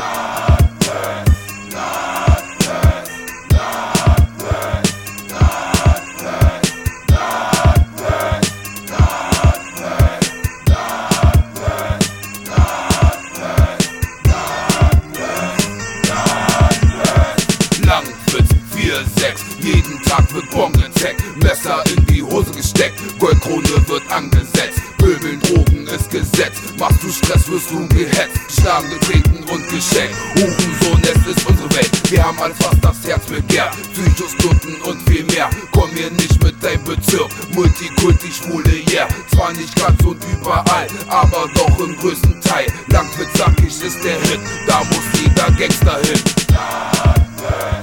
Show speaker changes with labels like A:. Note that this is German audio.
A: Jeden Tag wird Bon gezeckt, Messer in die Hose gesteckt, Goldkrone wird angesetzt, Pöbeln, Drogen ist Gesetz, machst du Stress, wirst du gehetzt, geschlagen, getreten und geschenkt. Hurensohn, es ist unsere Welt, wir haben alles, was das Herz begehrt, Psychos, Stunden und viel mehr. Komm hier nicht mit deinem Bezirk, Multikulti, Schwule, yeah. Zwar nicht ganz und überall, aber doch im größten Teil. Langwitz, zackig ist der Hit, da muss jeder Gangster hin.